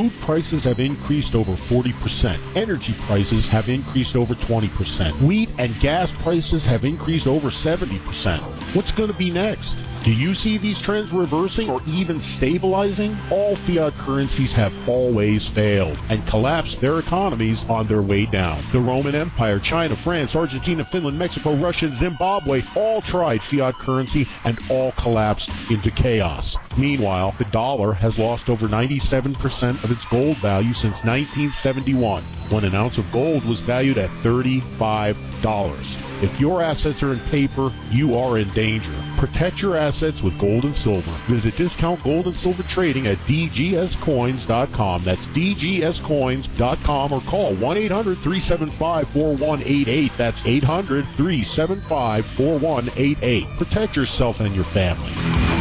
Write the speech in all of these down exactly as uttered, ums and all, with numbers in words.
Food prices have increased over forty percent. Energy prices have increased over twenty percent. Wheat and gas prices have increased over seventy percent. What's going to be next? Do you see these trends reversing or even stabilizing? All fiat currencies have always failed and collapsed their economies on their way down. The Roman Empire, China, France, Argentina, Finland, Mexico, Russia, and Zimbabwe all tried fiat currency and all collapsed into chaos. Meanwhile, the dollar has lost over ninety-seven percent of its gold value since nineteen seventy-one, when an ounce of gold was valued at thirty-five dollars. If your assets are in paper, you are in danger. Protect your assets with gold and silver. Visit Discount Gold and Silver Trading at d g s coins dot com. That's d g s coins dot com, or call one eight hundred three seven five four one eight eight. That's eight hundred three seven five four one eight eight. Protect yourself and your family.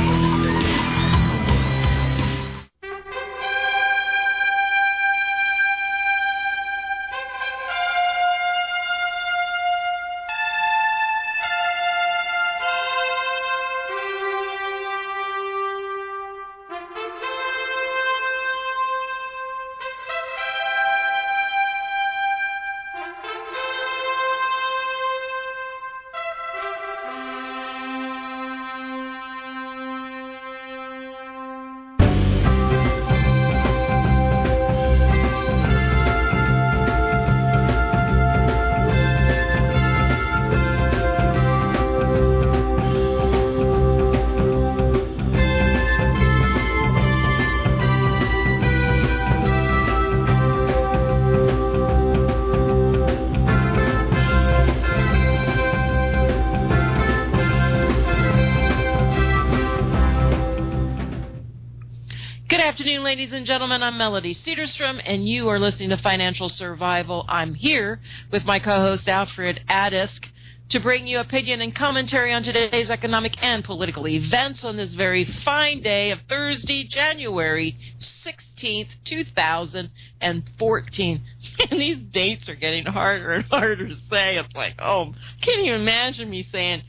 Ladies and gentlemen, I'm Melody Cedarstrom, and you are listening to Financial Survival. I'm here with my co-host Alfred Adisk to bring you opinion and commentary on today's economic and political events on this very fine day of Thursday, January sixteenth, two thousand fourteen. And these dates are getting harder and harder to say. It's like, oh, can't even imagine me saying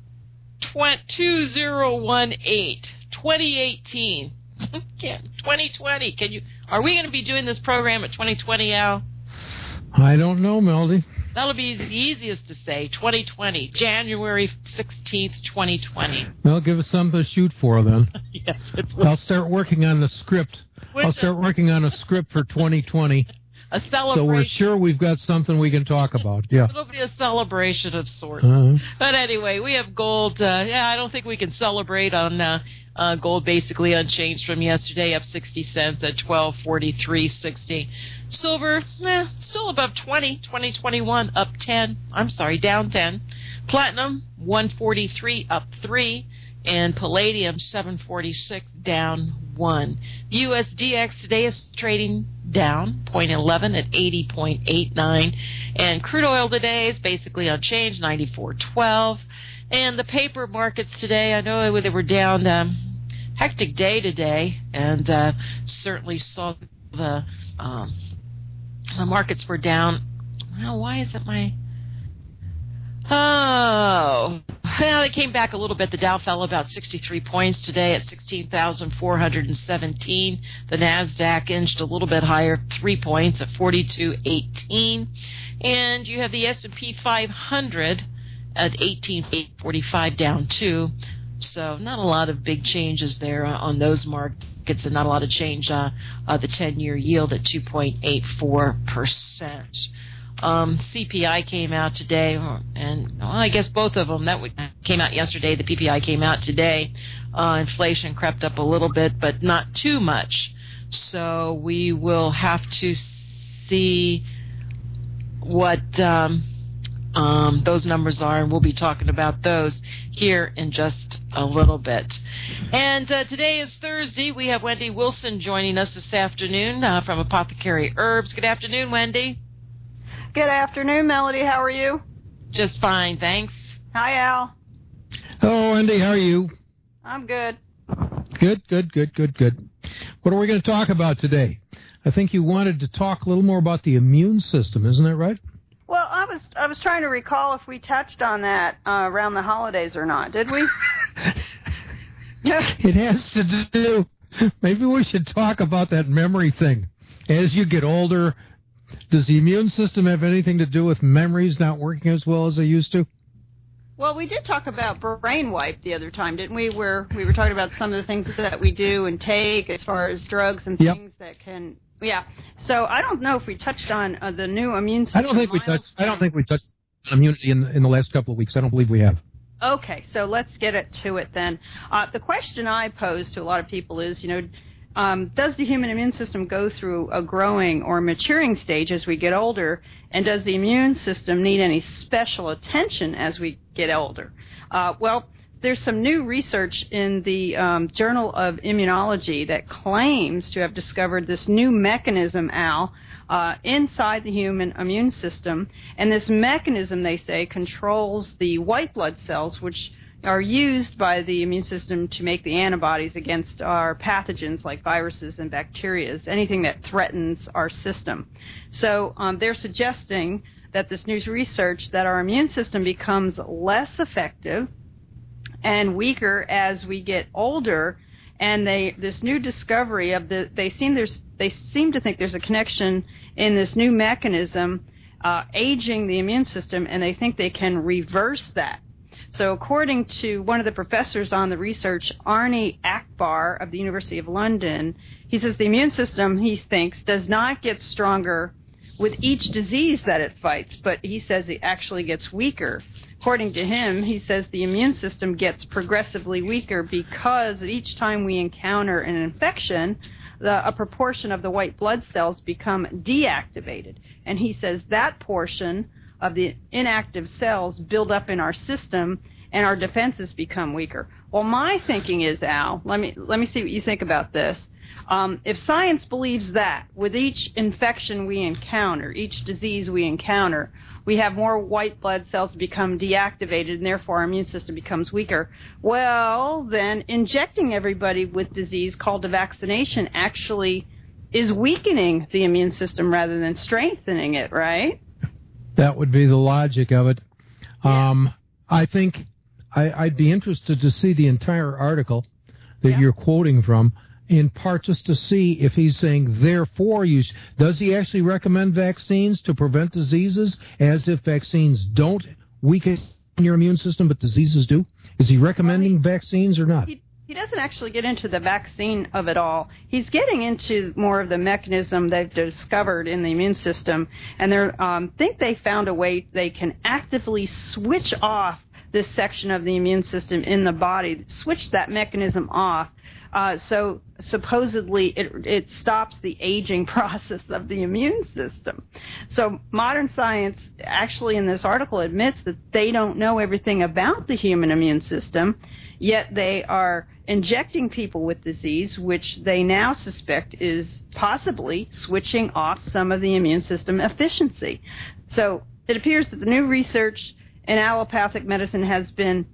two thousand eighteen, twenty eighteen. twenty twenty. Can you? Are we going to be doing this program at twenty twenty, Al? I don't know, Melody. That'll be the easiest to say. twenty twenty, January sixteenth, twenty twenty. Well, give us something to shoot for then. Yes, it's I'll start working on the script. I'll start working on a script for twenty twenty. A celebration. So we're sure we've got something we can talk about. Yeah. It'll be a celebration of sorts. Uh-huh. But anyway, we have gold. Uh, yeah, I don't think we can celebrate on uh, uh, gold basically unchanged from yesterday, up sixty cents at twelve forty-three sixty. Silver, eh, still above twenty, twenty twenty-one, up ten. I'm sorry, down ten. Platinum, one forty-three, up three. And palladium, seven forty-six, down one. The U S D X today is trading down zero point one one at eighty point eight nine. And crude oil today is basically unchanged, ninety-four twelve. And the paper markets today, I know they were down, um, hectic day today, and uh, certainly saw the, um, the markets were down. Well, why is it my... Oh, well, they came back a little bit. The Dow fell about sixty-three points today at sixteen thousand four hundred seventeen. The NASDAQ inched a little bit higher, three points at forty-two eighteen. And you have the S and P five hundred at eighteen forty-five, down two. So not a lot of big changes there uh, on those markets, and not a lot of change. Uh, uh, the ten-year yield at two point eight four percent. Um, C P I came out today, and well, I guess both of them. That came out yesterday. The P P I came out today. Uh, inflation crept up a little bit, but not too much. So we will have to see what um, um, those numbers are, and we'll be talking about those here in just a little bit. And uh, today is Thursday. We have Wendy Wilson joining us this afternoon uh, from Apothecary Herbs. Good afternoon, Wendy. Good afternoon, Melody. How are you? Just fine, thanks. Hi, Al. Hello, Andy. How are you? I'm good. Good, good, good, good, good. What are we going to talk about today? I think you wanted to talk a little more about the immune system, isn't that right? Well, I was I was trying to recall if we touched on that uh, around the holidays or not. Did we? It has to do. Maybe we should talk about that memory thing. as you get older, does the immune system have anything to do with memories not working as well as they used to? Well, we did talk about brain wipe the other time, didn't we? Where we were talking about some of the things that we do and take as far as drugs and yep. things that can. Yeah. So I don't know if we touched on uh, the new immune system. I don't think we touched. I don't think we touched immunity in in the last couple of weeks. I don't believe we have. Okay, so let's get it to it then. Uh, the question I pose to a lot of people is, you know, um, does the human immune system go through a growing or maturing stage as we get older, and does the immune system need any special attention as we get older? Uh, well, there's some new research in the um, Journal of Immunology that claims to have discovered this new mechanism, Al, uh, inside the human immune system. And this mechanism, they say, controls the white blood cells, which are used by the immune system to make the antibodies against our pathogens like viruses and bacteria, anything that threatens our system. So um, they're suggesting that this new research that our immune system becomes less effective and weaker as we get older, and they this new discovery of the they seem there's they seem to think there's a connection in this new mechanism uh, aging the immune system, and they think they can reverse that. So according to one of the professors on the research, Arnie Akbar of the University of London, he says the immune system, he thinks, does not get stronger with each disease that it fights, but he says it actually gets weaker. According to him, he says the immune system gets progressively weaker because each time we encounter an infection, the, a proportion of the white blood cells become deactivated. And he says that portion of the inactive cells build up in our system and our defenses become weaker. Well, my thinking is, Al, let me let me see what you think about this. Um, if science believes that with each infection we encounter, each disease we encounter, we have more white blood cells become deactivated and therefore our immune system becomes weaker, well, then injecting everybody with disease called a vaccination actually is weakening the immune system rather than strengthening it, right? That would be the logic of it. Yeah. Um, I think I, I'd be interested to see the entire article that yeah. you're quoting from, in part just to see if he's saying, therefore, you sh- does he actually recommend vaccines to prevent diseases as if vaccines don't weaken your immune system but diseases do? Is he recommending well, he, vaccines or not? He, he doesn't actually get into the vaccine of it all. He's getting into more of the mechanism they've discovered in the immune system, and they um, think they found a way they can actively switch off this section of the immune system in the body, switch that mechanism off. Uh, so supposedly it, it stops the aging process of the immune system. So modern science actually in this article admits that they don't know everything about the human immune system, yet they are injecting people with disease, which they now suspect is possibly switching off some of the immune system efficiency. So it appears that the new research in allopathic medicine has been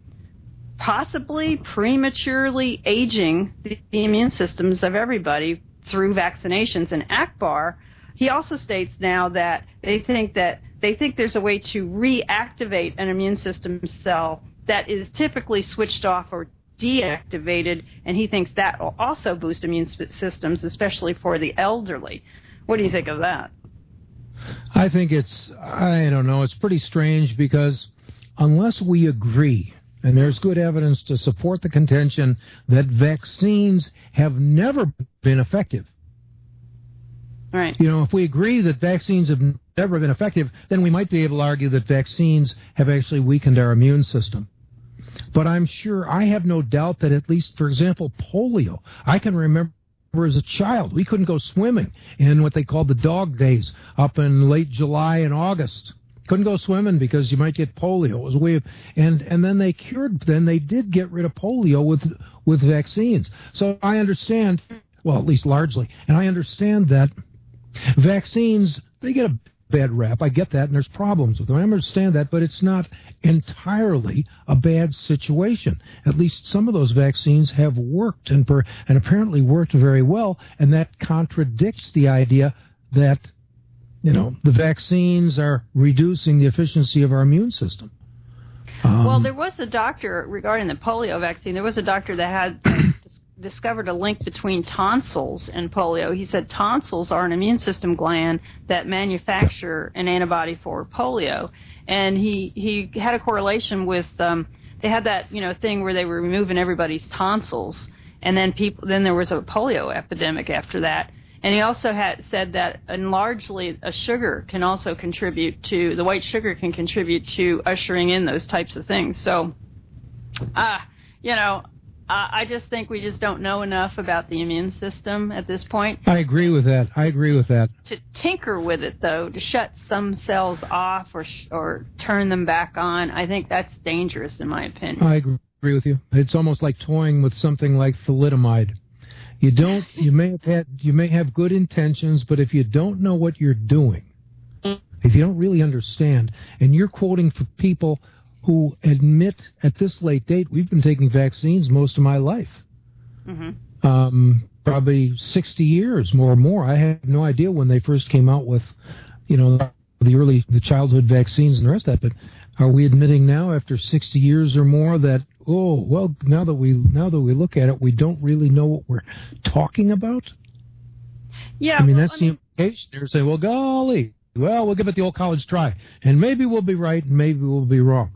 possibly prematurely aging the, the immune systems of everybody through vaccinations. And Akbar, he also states now that they think that they think there's a way to reactivate an immune system cell that is typically switched off or deactivated, and he thinks that will also boost immune systems, especially for the elderly. What do you think of that? I think it's, I don't know, it's pretty strange because unless we agree, and there's good evidence to support the contention that vaccines have never been effective. Right. You know, if we agree that vaccines have never been effective, then we might be able to argue that vaccines have actually weakened our immune system. But I'm sure, I have no doubt that at least, for example, polio, I can remember as a child, we couldn't go swimming in what they called the dog days up in late July and August. Couldn't go swimming because you might get polio. It was a way of, and and then they cured. Then they did get rid of polio with with vaccines. So I understand, well, at least largely, and I understand that vaccines, they get a bad rap. I get that, and there's problems with them. I understand that, but it's not entirely a bad situation. At least some of those vaccines have worked and per, and apparently worked very well, and that contradicts the idea that, you know, the vaccines are reducing the efficiency of our immune system. Um, well, there was a doctor regarding the polio vaccine. There was a doctor that had discovered a link between tonsils and polio. He said tonsils are an immune system gland that manufacture an antibody for polio. And he, he had a correlation with, um, they had that, you know, thing where they were removing everybody's tonsils. And then people, then there was a polio epidemic after that. And he also had said that, and largely a sugar can also contribute to, the white sugar can contribute to ushering in those types of things. So, uh, you know, uh, I just think we just don't know enough about the immune system at this point. I agree with that. I agree with that. To tinker with it, though, to shut some cells off or sh- or turn them back on, I think that's dangerous, in my opinion. I agree with you. It's almost like toying with something like thalidomide. You don't. You may have had. You may have good intentions, but if you don't know what you're doing, if you don't really understand, and you're quoting for people who admit at this late date, we've been taking vaccines most of my life, mm-hmm. um, probably sixty years, more or more. I have no idea when they first came out with, you know, the early the childhood vaccines and the rest of that. But are we admitting now, after sixty years or more, that oh well, now that we now that we look at it, we don't really know what we're talking about? Yeah, I mean well, that's I the mean, implication. They're saying, well, golly, well, we'll give it the old college try, and maybe we'll be right, and maybe we'll be wrong.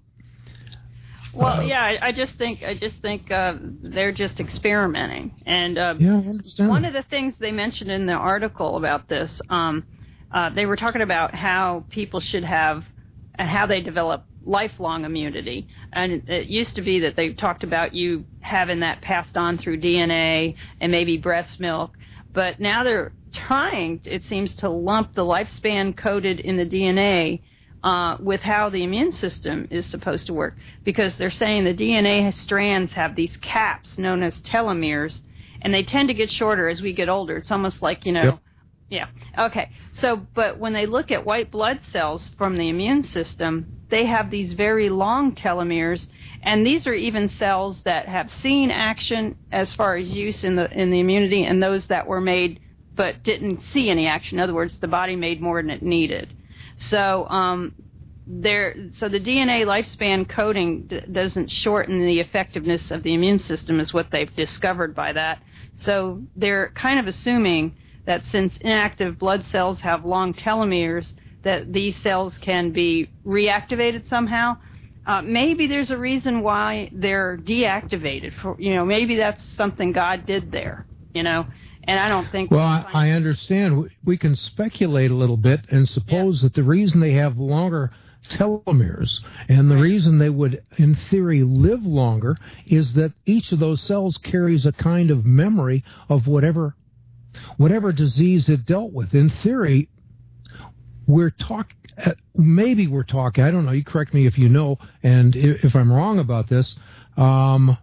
Well, uh, yeah, I, I just think I just think uh, they're just experimenting, and uh, yeah, I understand. One of the things they mentioned in the article about this, um, uh, they were talking about how people should have and how they develop lifelong immunity, and it used to be that they talked about you having that passed on through D N A and maybe breast milk, but now they're trying, it seems, to lump the lifespan coded in the D N A Uh, with how the immune system is supposed to work, because they're saying the D N A strands have these caps known as telomeres, and they tend to get shorter as we get older. It's almost like, you know, yep. yeah, okay. So, but when they look at white blood cells from the immune system, they have these very long telomeres, and these are even cells that have seen action as far as use in the in the immunity, and those that were made but didn't see any action. In other words, the body made more than it needed. So um, there, so the D N A lifespan coding d- doesn't shorten the effectiveness of the immune system, is what they've discovered by that. So they're kind of assuming that since inactive blood cells have long telomeres, that these cells can be reactivated somehow. Uh, maybe there's a reason why they're deactivated. For you know, maybe that's something God did there. You know. And I don't think... Well, I, I understand. We can speculate a little bit and suppose yeah. that the reason they have longer telomeres and the right. reason they would, in theory, live longer is that each of those cells carries a kind of memory of whatever whatever disease it dealt with. In theory, we're talking... Maybe we're talking... I don't know. You correct me if you know, and if I'm wrong about this. Um,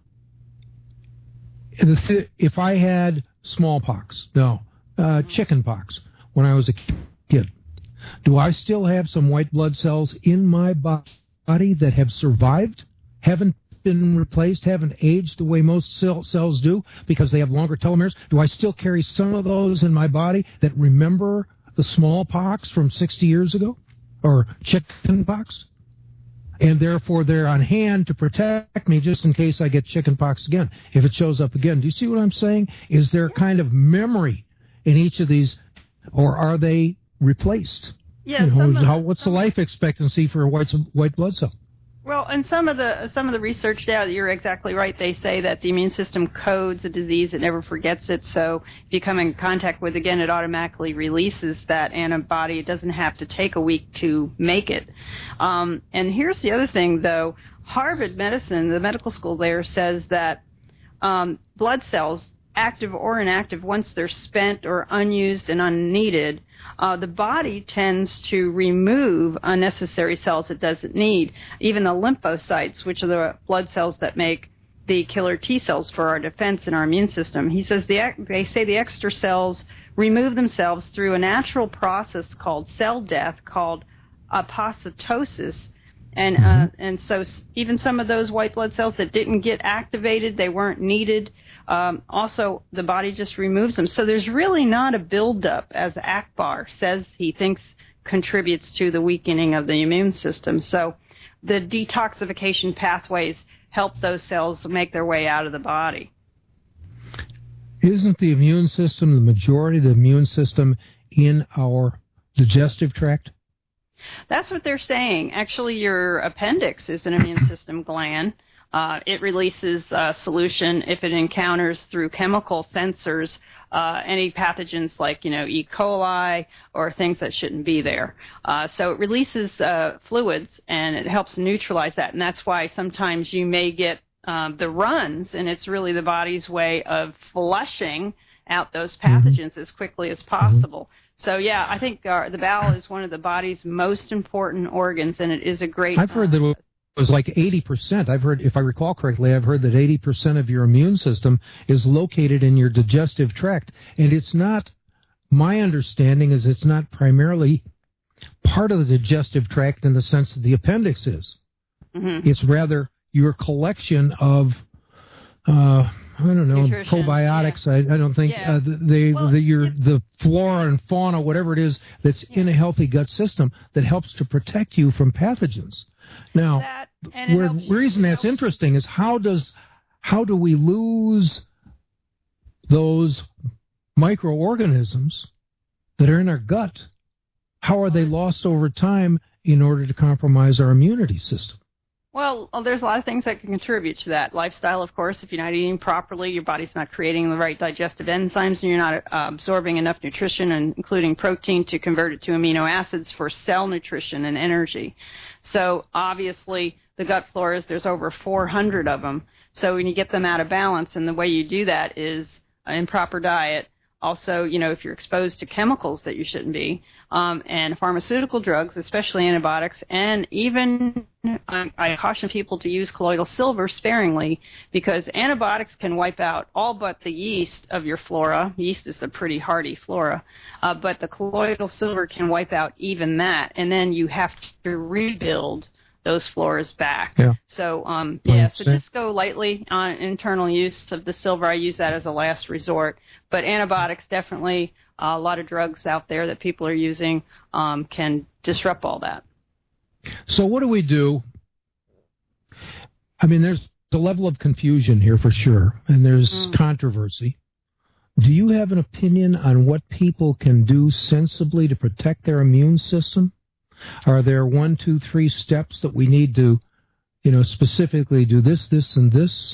if I had... smallpox, no, uh, chicken pox when I was a kid. Do I still have some white blood cells in my body that have survived, haven't been replaced, haven't aged the way most cell cells do because they have longer telomeres? Do I still carry some of those in my body that remember the smallpox from sixty years ago or chicken pox? And therefore, they're on hand to protect me just in case I get chicken pox again, if it shows up again. Do you see what I'm saying? Is there a kind of memory in each of these, or are they replaced? Yeah. You know, some of, how, what's some the life expectancy for a white white blood cell? Well, and some of the some of the research, yeah, you're exactly right. They say that the immune system codes a disease; it never forgets it. So if you come in contact with, again, it automatically releases that antibody. It doesn't have to take a week to make it. Um, and here's the other thing, though: Harvard Medicine, the medical school there, says that um, blood cells, active or inactive, once they're spent or unused and unneeded, uh, the body tends to remove unnecessary cells it doesn't need. Even the lymphocytes, which are the blood cells that make the killer T cells for our defense in our immune system. He says the, they say the extra cells remove themselves through a natural process called cell death, called apoptosis. And uh, and so even some of those white blood cells that didn't get activated, they weren't needed. Um, also, the body just removes them. So there's really not a buildup, as Akbar says he thinks contributes to the weakening of the immune system. So the detoxification pathways help those cells make their way out of the body. Isn't the immune system, the majority of the immune system, in our digestive tract? That's what they're saying. Actually, your appendix is an immune system gland. Uh, it releases uh, solution if it encounters through chemical sensors uh, any pathogens like, you know, E. coli or things that shouldn't be there. Uh, so it releases uh, fluids, and it helps neutralize that. And that's why sometimes you may get um, the runs, and it's really the body's way of flushing out those pathogens mm-hmm. as quickly as possible. Mm-hmm. So, yeah, I think uh, the bowel is one of the body's most important organs, and it is a great... I've heard that it was like eighty percent. I've heard, if I recall correctly, I've heard that eighty percent of your immune system is located in your digestive tract. And it's not, my understanding is it's not primarily part of the digestive tract in the sense that the appendix is. Mm-hmm. It's rather your collection of... Uh, I don't know, Nutrition, probiotics. Yeah. I, I don't think yeah. uh, they, well, the, your, yeah. the flora and fauna, whatever it is, that's yeah. in a healthy gut system that helps to protect you from pathogens. Now, that, where, the reason that's interesting is how does how do we lose those microorganisms that are in our gut? How are they lost over time in order to compromise our immunity system? Well, there's a lot of things that can contribute to that. Lifestyle, of course. If you're not eating properly, your body's not creating the right digestive enzymes, and you're not uh, absorbing enough nutrition, and including protein, to convert it to amino acids for cell nutrition and energy. So, obviously, the gut floras, there's over four hundred of them. So when you get them out of balance, and the way you do that is improper diet. Also, you know, if you're exposed to chemicals that you shouldn't be, um, and pharmaceutical drugs, especially antibiotics, and even I, I caution people to use colloidal silver sparingly, because antibiotics can wipe out all but the yeast of your flora. Yeast is a pretty hardy flora, uh, but the colloidal silver can wipe out even that, and then you have to rebuild those floras back. Yeah. So, um, yeah, so just go lightly on internal use of the silver. I use that as a last resort. But antibiotics, definitely, uh, a lot of drugs out there that people are using um, can disrupt all that. So what do we do? I mean, there's a level of confusion here for sure, and there's mm. controversy. Do you have an opinion on what people can do sensibly to protect their immune system? Are there one, two, three steps that we need to, you know, specifically do this, this, and this?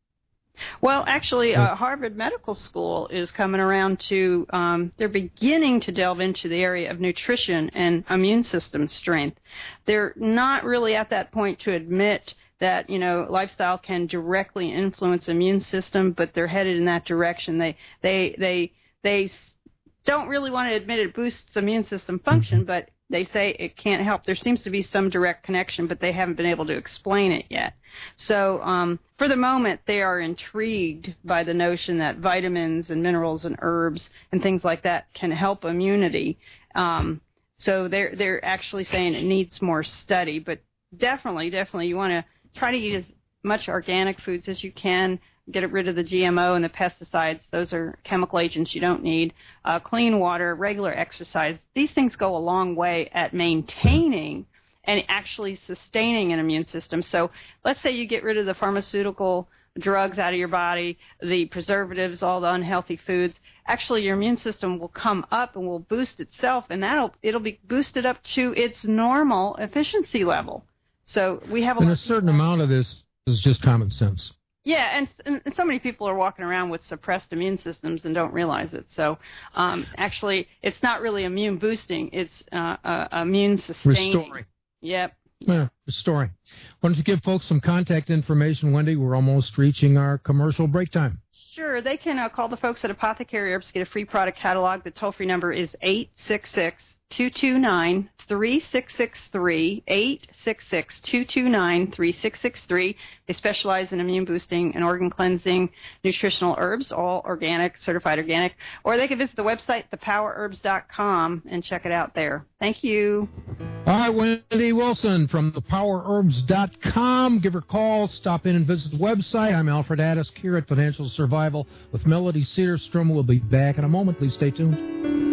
Well, actually, uh, Harvard Medical School is coming around to, um, they're beginning to delve into the area of nutrition and immune system strength. They're not really at that point to admit that, you know, lifestyle can directly influence immune system, but they're headed in that direction. They, they, they, they don't really want to admit it boosts immune system function, but they say it can't help. There seems to be some direct connection, but they haven't been able to explain it yet. So um, for the moment, they are intrigued by the notion that vitamins and minerals and herbs and things like that can help immunity. Um, so they're they're actually saying it needs more study, but definitely, definitely, you want to try to eat as much organic foods as you can. Get rid of the G M O and the pesticides. Those are chemical agents you don't need. Uh, clean water, regular exercise. These things go a long way at maintaining and actually sustaining an immune system. So let's say you get rid of the pharmaceutical drugs out of your body, the preservatives, all the unhealthy foods. Actually, your immune system will come up and will boost itself, and that'll it'll be boosted up to its normal efficiency level. So we have a, and a certain amount of this is just common sense. Yeah, and, and so many people are walking around with suppressed immune systems and don't realize it. So um, actually, it's not really immune boosting. It's uh, uh, immune sustaining. Restoring. Yep. Yeah, restoring. Why don't you give folks some contact information, Wendy? We're almost reaching our commercial break time. Sure. They can uh, call the folks at Apothecary Herbs to get a free product catalog. The toll-free number is eight six six, two two nine, three six six three, eight six six, two two nine, three six six three. They specialize in immune boosting and organ cleansing nutritional herbs, all organic, certified organic. Or they can visit the website, the power herbs dot com, and check it out there. Thank you. All right, Wendy Wilson from the power herbs dot com. Give her a call. Stop in and visit the website. I'm Alfred Addis here at Financial Survival with Melody Cedarstrom. We'll be back in a moment. Please stay tuned.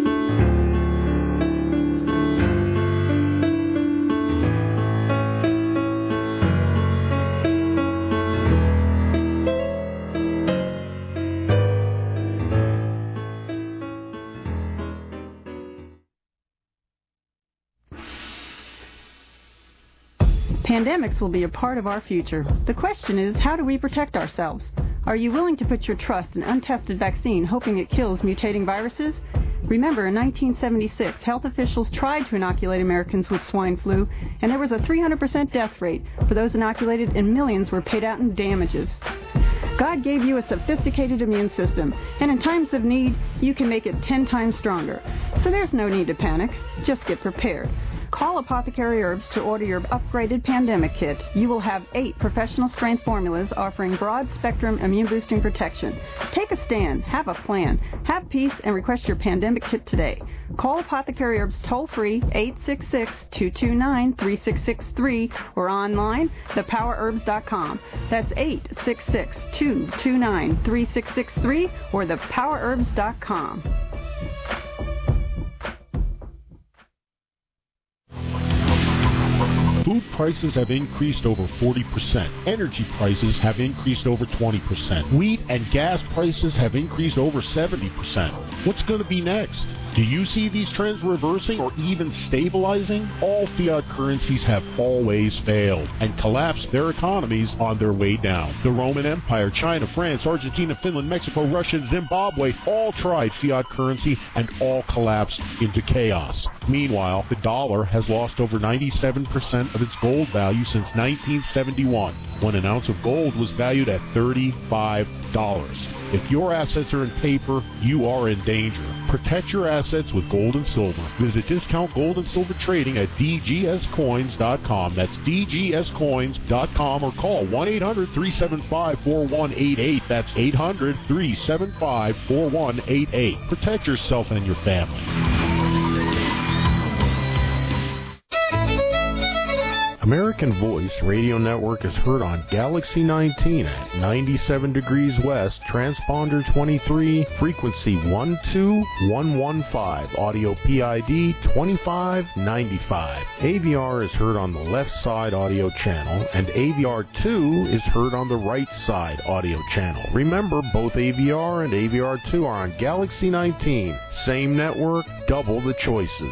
Pandemics will be a part of our future. The question is, how do we protect ourselves? Are you willing to put your trust in untested vaccine, hoping it kills mutating viruses? Remember, in nineteen seventy-six, health officials tried to inoculate Americans with swine flu, and there was a three hundred percent death rate for those inoculated, and millions were paid out in damages. God gave you a sophisticated immune system, and in times of need, you can make it ten times stronger. So there's no need to panic. Just get prepared. Call Apothecary Herbs to order your upgraded pandemic kit. You will have eight professional strength formulas offering broad spectrum immune boosting protection. Take a stand, have a plan, have peace, and request your pandemic kit today. Call Apothecary Herbs toll free eight six six, two two nine, three six six three or online the power herbs dot com. That's eight six six, two two nine, three six six three or the power herbs dot com. Food prices have increased over forty percent. Energy prices have increased over twenty percent. Wheat and gas prices have increased over seventy percent. What's going to be next? Do you see these trends reversing or even stabilizing? All fiat currencies have always failed and collapsed their economies on their way down. The Roman Empire, China, France, Argentina, Finland, Mexico, Russia, and Zimbabwe all tried fiat currency and all collapsed into chaos. Meanwhile, the dollar has lost over ninety-seven percent of its gold value since nineteen seventy-one, when an ounce of gold was valued at thirty-five dollars. If your assets are in paper, you are in danger. Protect your assets with gold and silver. Visit Discount Gold and Silver Trading at d g s coins dot com. That's d g s coins dot com or call one eight hundred, three seven five, four one eight eight. That's eight hundred, three seven five, four one eight eight. Protect yourself and your family. American Voice Radio Network is heard on Galaxy nineteen at ninety-seven degrees west, transponder twenty-three, frequency one two one one five, audio P I D twenty-five ninety-five. A V R is heard on the left side audio channel, and A V R two is heard on the right side audio channel. Remember, both A V R and A V R two are on Galaxy nineteen. Same network, double the choices.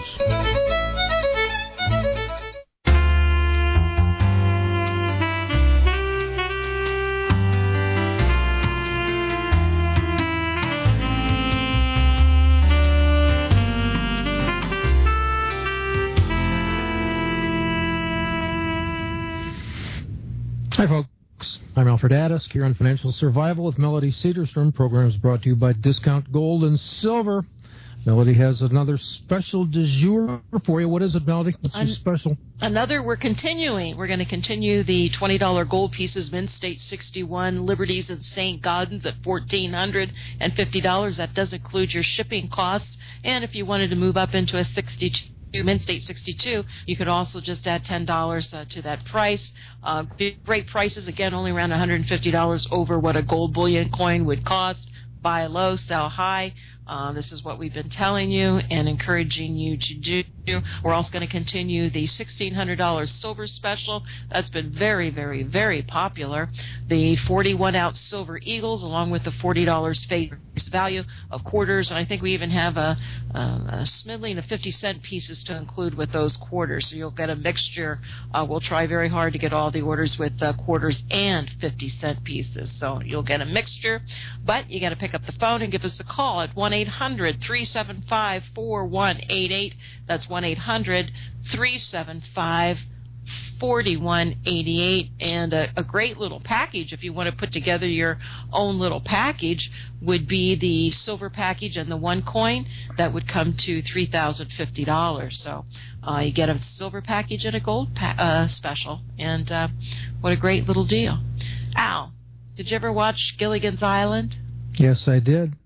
Hi, folks. I'm Alfred Addis here on Financial Survival with Melody Cedarstrom. Program is brought to you by Discount Gold and Silver. Melody has another special du jour for you. What is it, Melody? What's your special? Another, we're continuing. We're going to continue the twenty dollar gold pieces, Mint State sixty-one, Liberties and Saint Gaudens at one thousand four hundred fifty dollars. That does include your shipping costs. And if you wanted to move up into a sixty-two, Mint State sixty-two, you could also just add ten dollars uh, to that price. Uh, great prices, again, only around one hundred fifty dollars over what a gold bullion coin would cost. Buy low, sell high. Uh, this is what we've been telling you and encouraging you to do. We're also going to continue the sixteen hundred dollars silver special. That's been very, very, very popular. The forty-one ounce silver eagles, along with the forty dollars face value of quarters. And I think we even have a, a, a smiddling of fifty cent pieces to include with those quarters. So you'll get a mixture. Uh, we'll try very hard to get all the orders with uh, quarters and fifty cent pieces. So you'll get a mixture. But you got to pick up the phone and give us a call at one eight hundred, three seven five, four one eight eight. That's one eight hundred, three seven five, four one eight eight. And a, a great little package, if you want to put together your own little package, would be the silver package and the one coin. That would come to three thousand fifty dollars. So uh, you get a silver package and a gold pa- uh, special. And uh, what a great little deal. Al, did you ever watch Gilligan's Island? Yes, I did.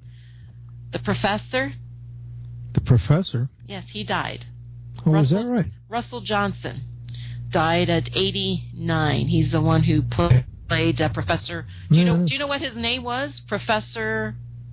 The professor? The professor? Yes, he died. Oh, Russell, is that right? Russell Johnson died at eighty-nine. He's the one who play, played uh, Professor. Do you Yeah. know? Do you know what his name was? Professor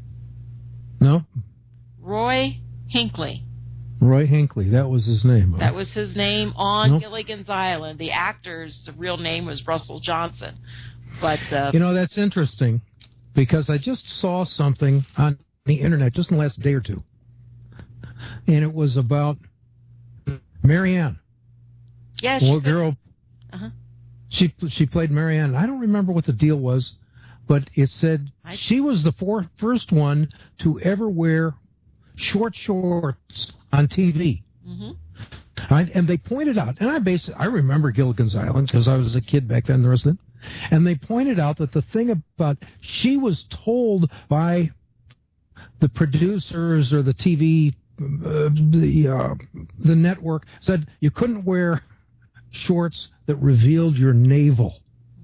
No? Roy Hinckley. Roy Hinckley. That was his name. That was his name on Nope. Gilligan's Island. The actor's real name was Russell Johnson. But uh, You know, that's interesting because I just saw something on the internet just in the last day or two. And it was about Marianne. yeah, A she little could- girl Uh-huh. She she played Marianne. I don't remember what the deal was, but it said she was the four, first one to ever wear short shorts on T V. Mm-hmm. I, and they pointed out, and I basically, I remember Gilligan's Island because I was a kid back then, the rest of it. And they pointed out that the thing about, she was told by the producers or the T V, uh, the, uh, the network, said you couldn't wear shorts that revealed your navel.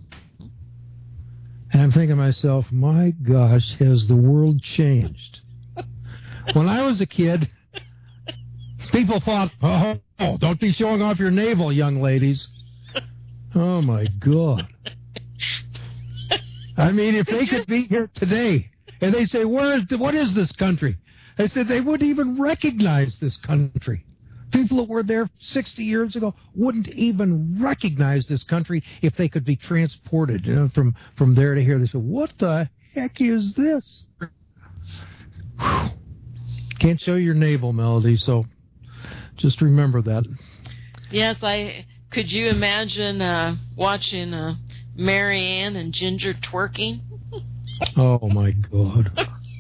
And I'm thinking to myself, my gosh, has the world changed? When I was a kid, people thought, oh, oh, don't be showing off your navel, young ladies. Oh, my God. I mean, if they could be here today, and they say, Where is, what is this country? I said they wouldn't even recognize this country. People that were there sixty years ago wouldn't even recognize this country if they could be transported, you know, from, from there to here. They said, what the heck is this? Whew. Can't show your navel, Melody, so just remember that. Yes, I could you imagine uh, watching uh, Marianne and Ginger twerking? Oh, my God.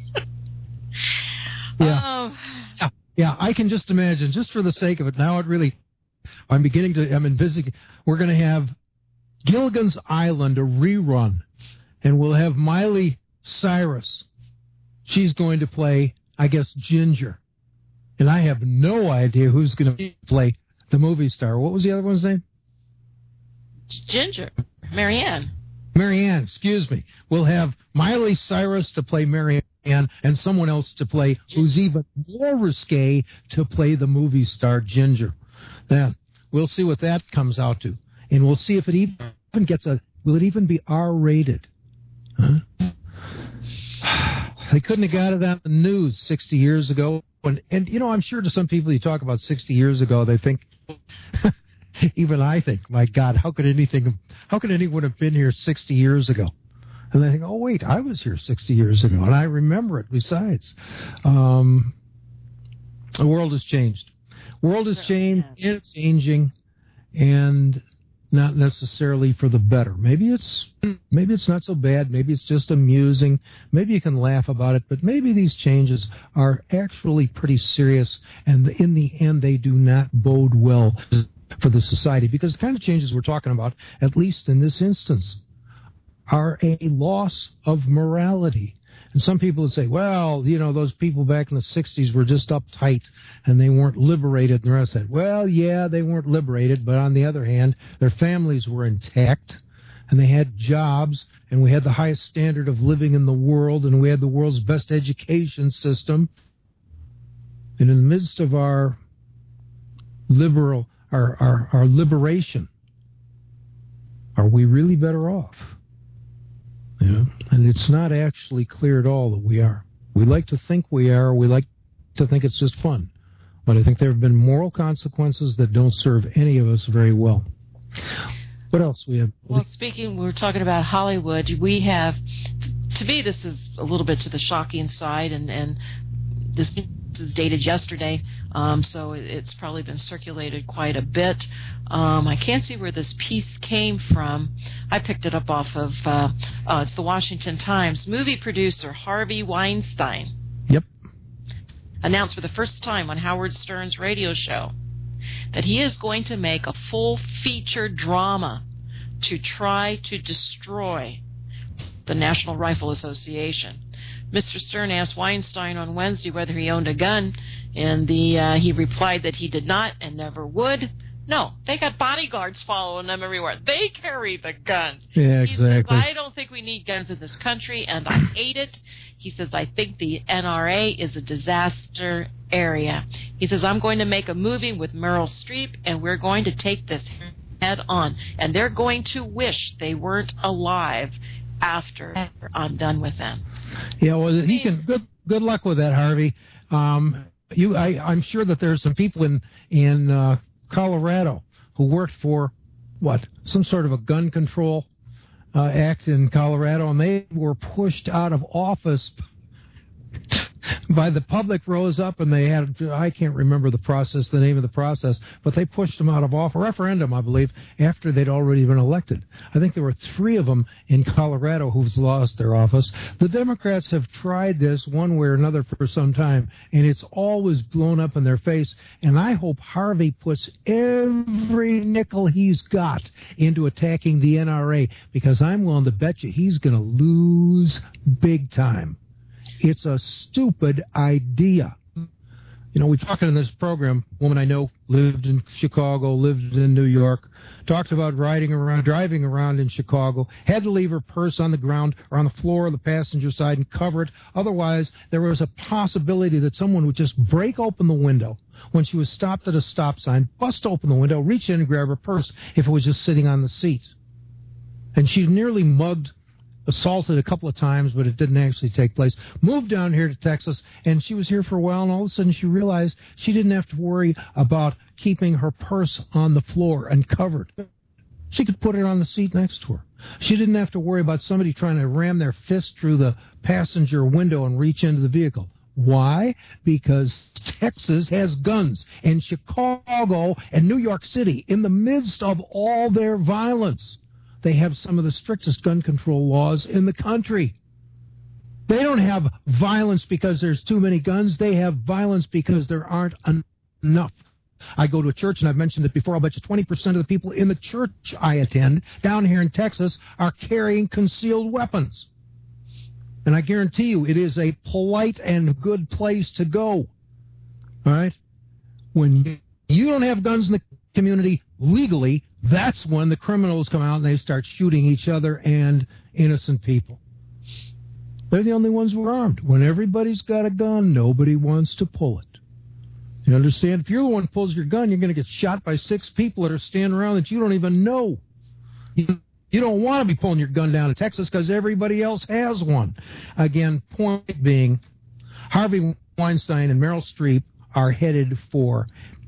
Yeah. Oh. yeah. Yeah, I can just imagine, just for the sake of it. Now it really, I'm beginning to, I'm envisaging, we're going to have Gilligan's Island, a rerun, and we'll have Miley Cyrus. She's going to play, I guess, Ginger. And I have no idea who's going to play the movie star. What was the other one's name? Ginger. Marianne. Marianne, excuse me. We'll have Miley Cyrus to play Marianne and someone else to play who's even more risque to play the movie star Ginger. Then we'll see what that comes out to. And we'll see if it even gets a, will it even be R-rated? Huh? They couldn't have got it on the news sixty years ago. And, and, you know, I'm sure to some people you talk about sixty years ago, they think, even I think, my God, how could anything, how could anyone have been here sixty years ago? And they think, oh, wait, I was here sixty years ago, and I remember it besides. Um, the world has changed. The world has changed, and it's changing, and not necessarily for the better. Maybe it's maybe it's not so bad. Maybe it's just amusing. Maybe you can laugh about it, but maybe these changes are actually pretty serious, and in the end, they do not bode well for the society, because the kind of changes we're talking about, at least in this instance, are a loss of morality. And some people would say, well, you know, those people back in the sixties were just uptight and they weren't liberated. And the rest of that. Well, yeah, they weren't liberated, but on the other hand, their families were intact and they had jobs and we had the highest standard of living in the world and we had the world's best education system. And in the midst of our liberal, our, our, our liberation, are we really better off? Yeah. And it's not actually clear at all that we are. We like to think we are. We like to think it's just fun. But I think there have been moral consequences that don't serve any of us very well. What else we have? Well, speaking, we were talking about Hollywood. We have, to me, this is a little bit to the shocking side, and, and this is dated yesterday, um, so it's probably been circulated quite a bit. Um, I can't see where this piece came from. I picked it up off of uh, uh, it's the Washington Times. Movie producer Harvey Weinstein Yep. announced for the first time on Howard Stern's radio show that he is going to make a full feature drama to try to destroy the National Rifle Association. Mister Stern asked Weinstein on Wednesday whether he owned a gun, and the uh, he replied that he did not and never would. No, they got bodyguards following them everywhere. They carry the guns. Yeah, he exactly. Says, I don't think we need guns in this country, and I hate it. He says, I think the N R A is a disaster area. He says, I'm going to make a movie with Meryl Streep, and we're going to take this head on. And they're going to wish they weren't alive after I'm done with them. Yeah, well, he can. Good, good luck with that, Harvey. Um, you, I, I'm sure that there's some people in in uh, Colorado who worked for what some sort of a gun control uh, act in Colorado, and they were pushed out of office by the public rose up and they had, I can't remember the process, the name of the process, but they pushed them out of office, referendum, I believe, after they'd already been elected. I think there were three of them in Colorado who've lost their office. The Democrats have tried this one way or another for some time, and it's always blown up in their face, and I hope Harvey puts every nickel he's got into attacking the N R A, because I'm willing to bet you he's going to lose big time. It's a stupid idea. You know, we're talking in this program, a woman I know lived in Chicago, lived in New York, talked about riding around, driving around in Chicago, had to leave her purse on the ground or on the floor of the passenger side and cover it. Otherwise, there was a possibility that someone would just break open the window when she was stopped at a stop sign, bust open the window, reach in and grab her purse if it was just sitting on the seat. And she nearly mugged, assaulted a couple of times, but it didn't actually take place. Moved down here to Texas, and she was here for a while, and all of a sudden she realized she didn't have to worry about keeping her purse on the floor and covered. She could put it on the seat next to her. She didn't have to worry about somebody trying to ram their fist through the passenger window and reach into the vehicle. Why? Because Texas has guns, and Chicago and New York City, in the midst of all their violence, they have some of the strictest gun control laws in the country. They don't have violence because there's too many guns. They have violence because there aren't enough. I go to a church, and I've mentioned it before, I'll bet you twenty percent of the people in the church I attend down here in Texas are carrying concealed weapons. And I guarantee you it is a polite and good place to go. All right? When you don't have guns in the community legally, that's when the criminals come out and they start shooting each other and innocent people. They're the only ones who are armed. When everybody's got a gun, nobody wants to pull it. You understand? If you're the one who pulls your gun, you're going to get shot by six people that are standing around that you don't even know. You, you don't want to be pulling your gun down in Texas because everybody else has one. Again, point being, Harvey Weinstein and Meryl Streep are headed for,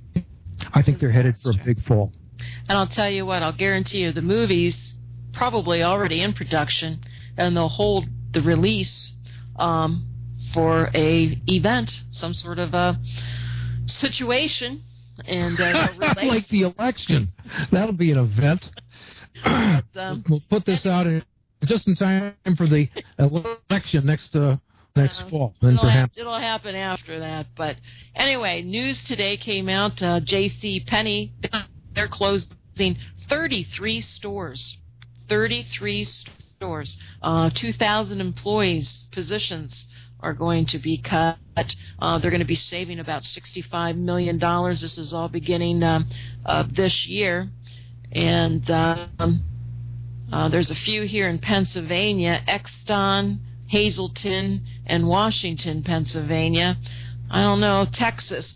I think they're headed for a big fall. And I'll tell you what, I'll guarantee you the movie's probably already in production, and they'll hold the release um, for a event, some sort of a situation. And uh, relate. Like the election. That'll be an event. But, um, we'll put this out in, just in time for the election next uh, next uh, fall. Then it'll, perhaps. ha- it'll happen after that. But anyway, news today came out, uh, J C Penney, they're closing thirty-three stores. thirty-three stores. Uh, two thousand employees, positions are going to be cut. Uh, they're going to be saving about sixty-five million dollars. This is all beginning um, of this year. And um, uh, there's a few here in Pennsylvania, Exton, Hazleton, and Washington, Pennsylvania. I don't know, Texas.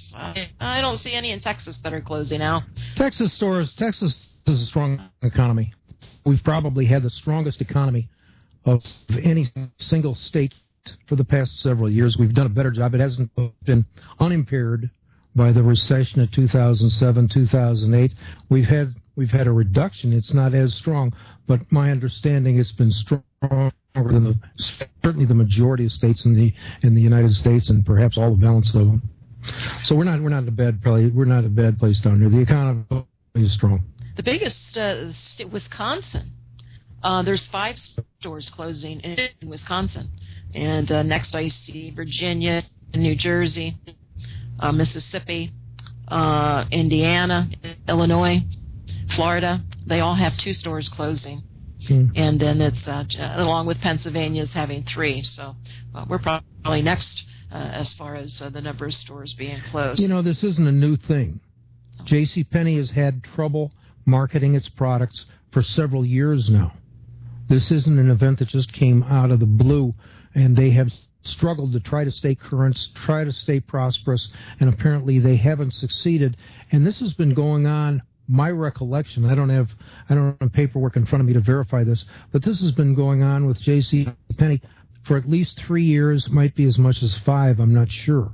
I don't see any in Texas that are closing out. Texas stores, Texas is a strong economy. We've probably had the strongest economy of any single state for the past several years. We've done a better job. It hasn't been unimpaired by the recession of two thousand seven, two thousand eight. We've had we've had a reduction. It's not as strong, but my understanding it's been stronger than the, certainly the majority of states in the in the United States, and perhaps all the balance of them. So we're not we're not in a bad place. We're not in a bad place down here. The economy is strong. The biggest uh, state, Wisconsin. Uh, there's five stores closing in Wisconsin, and uh, next I see Virginia, New Jersey, uh, Mississippi, uh, Indiana, Illinois, Florida. They all have two stores closing. Hmm. And then it's, uh, along with Pennsylvania's having three. So uh, we're probably next uh, as far as uh, the number of stores being closed. You know, this isn't a new thing. JCPenney has had trouble marketing its products for several years now. This isn't an event that just came out of the blue, and they have struggled to try to stay current, try to stay prosperous, and apparently they haven't succeeded. And this has been going on, my recollection, I don't have I don't have paperwork in front of me to verify this, but this has been going on with JCPenney for at least three years, might be as much as five, I'm not sure.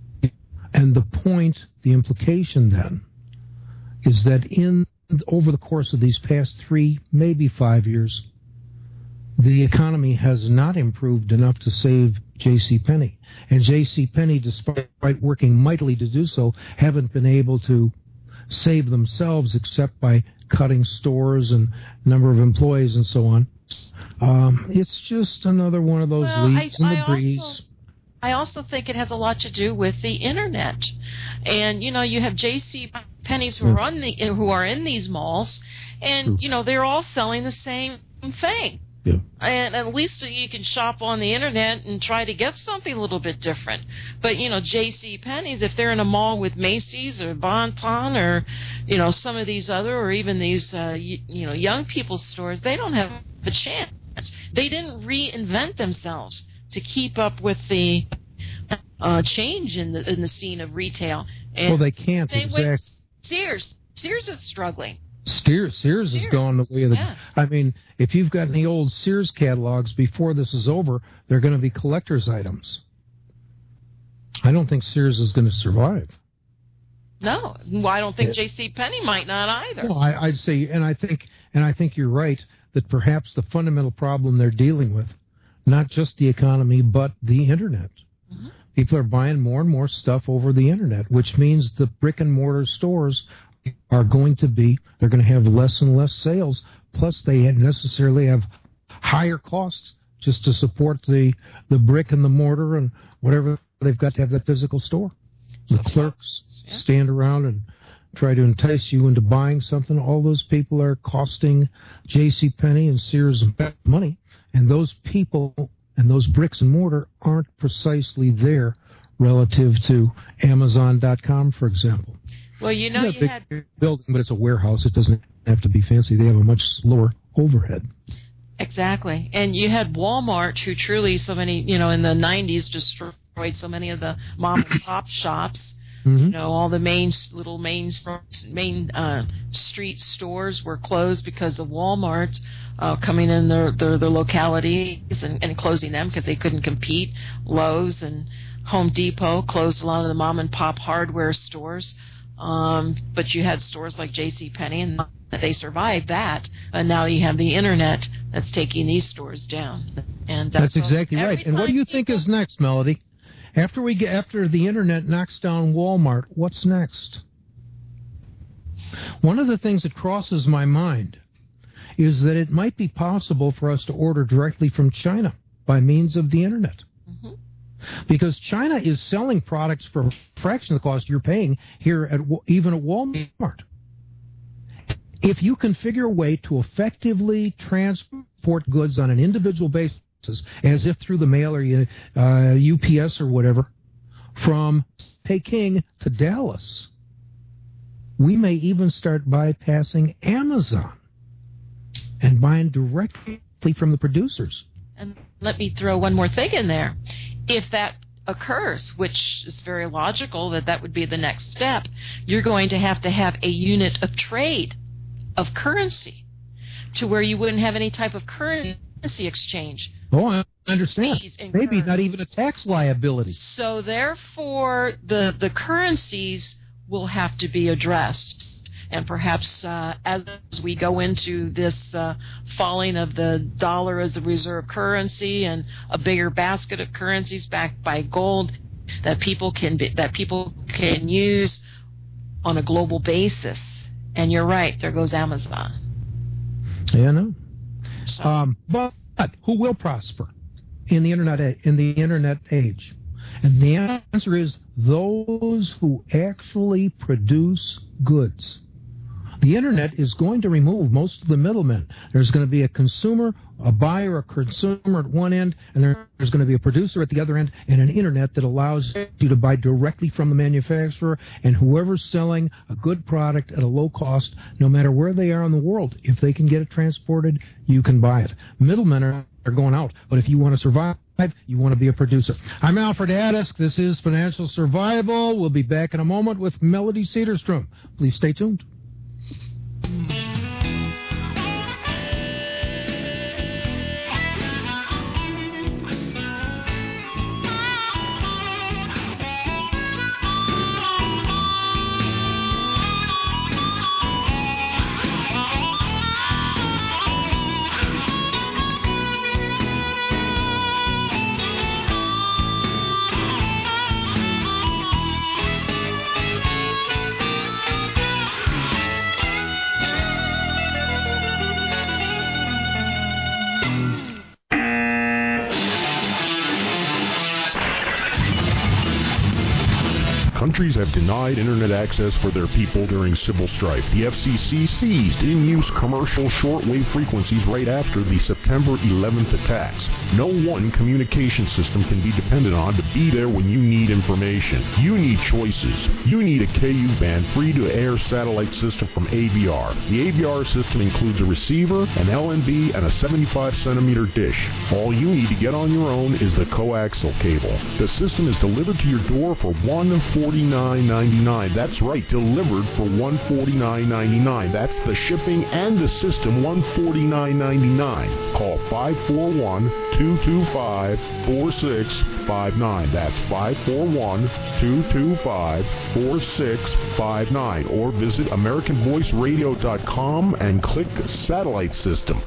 And the point, the implication then, is that in over the course of these past three, maybe five years, the economy has not improved enough to save JCPenney. And JCPenney, despite working mightily to do so, haven't been able to save themselves except by cutting stores and number of employees and so on. Um, it's just another one of those well, leaves I, in the I breeze. Also, I also think it has a lot to do with the internet. And, you know, you have JCPenney's who, yeah. are on the, who are in these malls, and, True. you know, they're all selling the same thing. Yeah. And at least you can shop on the internet and try to get something a little bit different. But, you know, JCPenney's, if they're in a mall with Macy's or Bon-Ton or, you know, some of these other or even these, uh, you, you know, young people's stores, they don't have a chance. They didn't reinvent themselves to keep up with the uh, change in the in the scene of retail. And well, they can't. Same exactly. way Sears. Sears is struggling. Sears, Sears, Sears has gone the way of the... Yeah. I mean, if you've got any old Sears catalogs before this is over, they're going to be collector's items. I don't think Sears is going to survive. No, well, I don't think Yeah. JCPenney might not either. Well, I, I'd say, and I think, and I think you're right that perhaps the fundamental problem they're dealing with, not just the economy, but the internet. Mm-hmm. People are buying more and more stuff over the internet, which means the brick and mortar stores are going to be, they're going to have less and less sales, plus they necessarily have higher costs just to support the, the brick and the mortar and whatever they've got to have that physical store. The So clerks yeah. stand around and try to entice you into buying something. All those people are costing JCPenney and Sears money, and those people and those bricks and mortar aren't precisely there relative to Amazon dot com, for example. Well, you know, Yeah, you big had building, but it's a warehouse. It doesn't have to be fancy. They have a much lower overhead. exactly, and you had Walmart, who truly so many, you know, in the nineties destroyed so many of the mom and pop shops. Mm-hmm. You know, all the main little main main uh, street stores were closed because of Walmart uh, coming in their their, their localities and, and closing them because they couldn't compete. Lowe's and Home Depot closed a lot of the mom and pop hardware stores. Um, but you had stores like JCPenney, and they survived that. And now you have the internet that's taking these stores down. And That's so exactly every right. And what do time you think people- is next, Melody? After we get after the internet knocks down Walmart, what's next? One of the things that crosses my mind is that it might be possible for us to order directly from China by means of the internet. Mhm. Because China is selling products for a fraction of the cost you're paying here at even at Walmart. If you can figure a way to effectively transport goods on an individual basis, as if through the mail or uh, U P S or whatever, from Peking to Dallas, we may even start bypassing Amazon and buying directly from the producers. And let me throw one more thing in there. If that occurs, which is very logical that that would be the next step, you're going to have to have a unit of trade, of currency, to where you wouldn't have any type of currency exchange. Oh, I understand. Fees and Maybe currency. not even a tax liability. So therefore, the, the currencies will have to be addressed. And perhaps uh, as we go into this uh, falling of the dollar as the reserve currency and a bigger basket of currencies backed by gold that people can be, that people can use on a global basis. And you're right, there goes Amazon. Yeah, no. So, Um, but who will prosper in the internet in the internet age? And the answer is those who actually produce goods. The internet is going to remove most of the middlemen. There's going to be a consumer, a buyer, a consumer at one end, and there's going to be a producer at the other end, and an internet that allows you to buy directly from the manufacturer, and whoever's selling a good product at a low cost, no matter where they are in the world, if they can get it transported, you can buy it. Middlemen are, are going out, but if you want to survive, you want to be a producer. I'm Alfred Adisk. This is Financial Survival. We'll be back in a moment with Melody Cedarstrom. Please stay tuned. Countries have denied internet access for their people during civil strife. The F C C seized in-use commercial shortwave frequencies right after the September eleventh attacks. No one communication system can be depended on to be there when you need information. You need choices. You need a K U band free-to-air satellite system from A V R. The A V R system includes a receiver, an L N B, and a seventy-five centimeter dish. All you need to get on your own is the coaxial cable. The system is delivered to your door for one hundred forty-nine ninety-nine. That's right, delivered for one hundred forty-nine ninety-nine. That's the shipping and the system, one hundred forty-nine ninety-nine. Call five four one, two two five, four six five nine. That's five four one, two two five, four six five nine. Or visit American Voice Radio dot com and click Satellite System.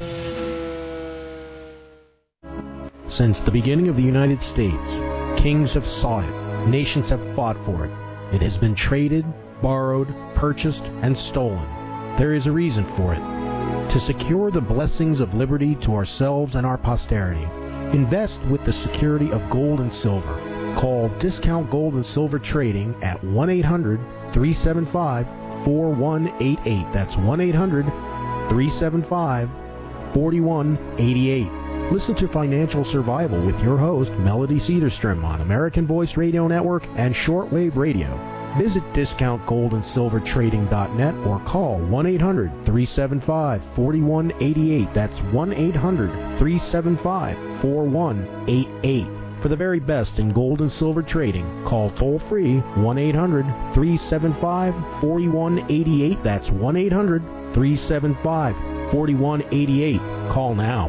Since the beginning of the United States, kings have sought it, nations have fought for it. It has been traded, borrowed, purchased, and stolen. There is a reason for it. To secure the blessings of liberty to ourselves and our posterity, invest with the security of gold and silver. Call Discount Gold and Silver Trading at one eight hundred, three seven five, four one eight eight. That's one eight hundred, three seven five, four one eight eight. Listen to Financial Survival with your host, Melody Cedarstrom, on American Voice Radio Network and Shortwave Radio. Visit discount gold and silver trading dot net or call one eight hundred, three seven five, four one eight eight. That's one eight hundred, three seven five, four one eight eight. For the very best in gold and silver trading, call toll-free one eight hundred, three seven five, four one eight eight. That's one eight hundred, three seven five, four one eight eight. Call now.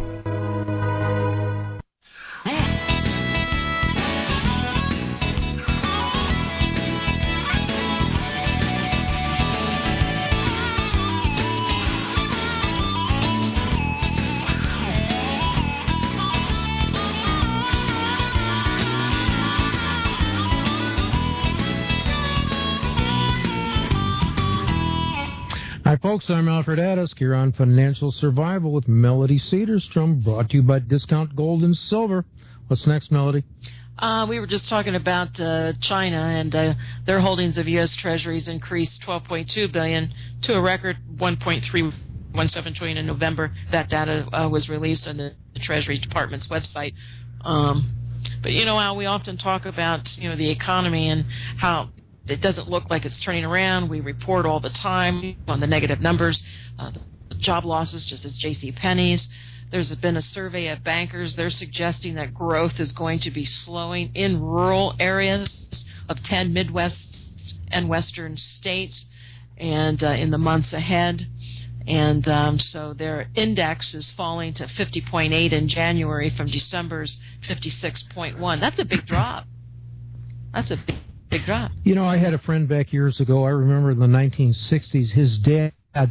Hi, folks. I'm Alfred Addisk here on Financial Survival with Melody Cedarstrom, brought to you by Discount Gold and Silver. What's next, Melody? Uh, we were just talking about uh, China, and uh, their holdings of U S. Treasuries increased twelve point two billion dollars to a record one point three one seven trillion dollars in November. That data uh, was released on the, the Treasury Department's website. Um, but you know how we often talk about you know the economy and how it doesn't look like it's turning around. We report all the time on the negative numbers, uh, the job losses, just as JCPenney's. There's been a survey of bankers. They're suggesting that growth is going to be slowing in rural areas of ten Midwest and Western states and uh, in the months ahead. And um, so their index is falling to fifty point eight in January from December's fifty-six point one. That's a big drop. That's a big Big drop. You know, I had a friend back years ago. I remember in the nineteen sixties, his dad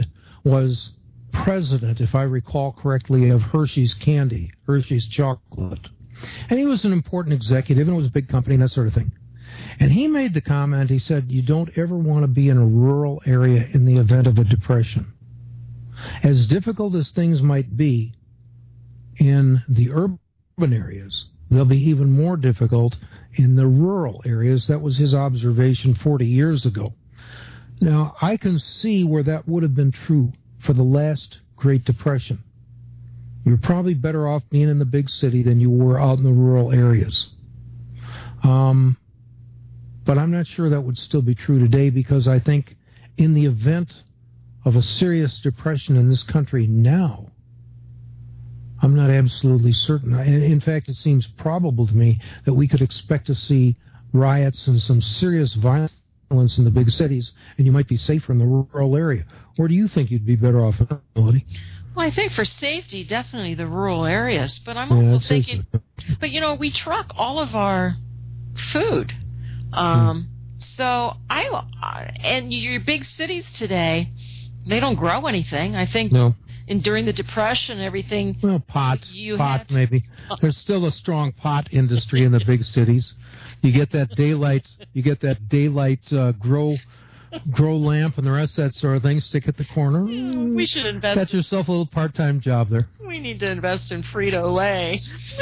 was president, if I recall correctly, of Hershey's Candy, Hershey's Chocolate. And he was an important executive, and it was a big company and that sort of thing. And he made the comment, he said, you don't ever want to be in a rural area in the event of a depression. As difficult as things might be in the urban areas, they'll be even more difficult in the rural areas. That was his observation forty years ago. Now, I can see where that would have been true for the last Great Depression. You're probably better off being in the big city than you were out in the rural areas. Um, but I'm not sure that would still be true today, because I think in the event of a serious depression in this country now, I'm not absolutely certain. In fact, it seems probable to me that we could expect to see riots and some serious violence in the big cities, and you might be safer in the rural area. Or do you think you'd be better off, Melody? Well, I think for safety, definitely the rural areas. But I'm Yeah, also I'd say thinking, so. but you know, we truck all of our food. Um, Hmm. So I, and your big cities today, they don't grow anything. I think No. in during the Depression, everything. Well, pot, You pot had- maybe. There's still a strong pot industry in the big cities. You get that daylight, you get that daylight uh, grow grow lamp and the rest of that sort of thing, stick at the corner. Yeah, we should invest. Got yourself a little part-time job there. We need to invest in Frito-Lay.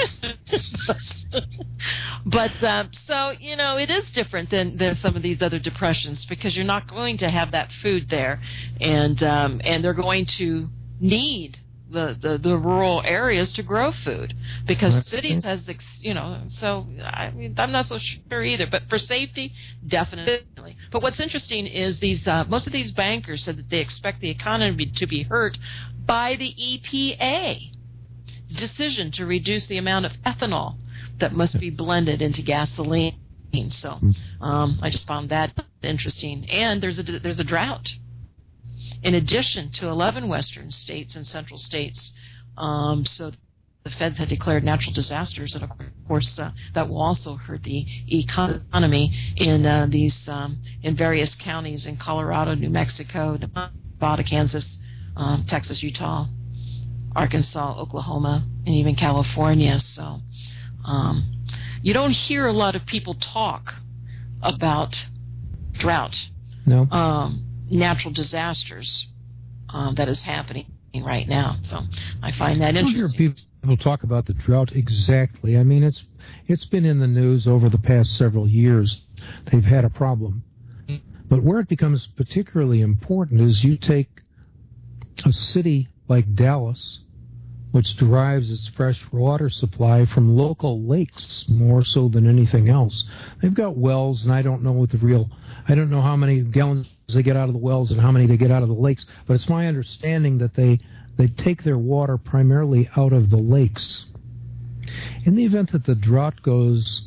But, um, so, you know, it is different than, than some of these other depressions because you're not going to have that food there. And, um, and they're going to need The, the, the rural areas to grow food because That's cities it. has, you know, so I mean, I'm not so sure either. But for safety, definitely. But what's interesting is these uh, most of these bankers said that they expect the economy to be hurt by the E P A decision to reduce the amount of ethanol that must be blended into gasoline. So um, I just found that interesting. And there's a there's a drought. In addition to eleven western states and central states. Um, so the feds had declared natural disasters, and of course uh, that will also hurt the economy in uh, these um, in various counties in Colorado, New Mexico, Nevada, Kansas, um, Texas, Utah, Arkansas, Oklahoma, and even California. So um, you don't hear a lot of people talk about drought. No. Um, natural disasters um, that is happening right now. So I find that interesting. I hear people talk about the drought exactly. I mean, it's it's been in the news over the past several years. They've had a problem. But where it becomes particularly important is you take a city like Dallas, which derives its fresh water supply from local lakes more so than anything else. They've got wells, and I don't know what the real, I don't know how many gallons they get out of the wells and how many they get out of the lakes, but it's my understanding that they, they take their water primarily out of the lakes. In the event that the drought goes,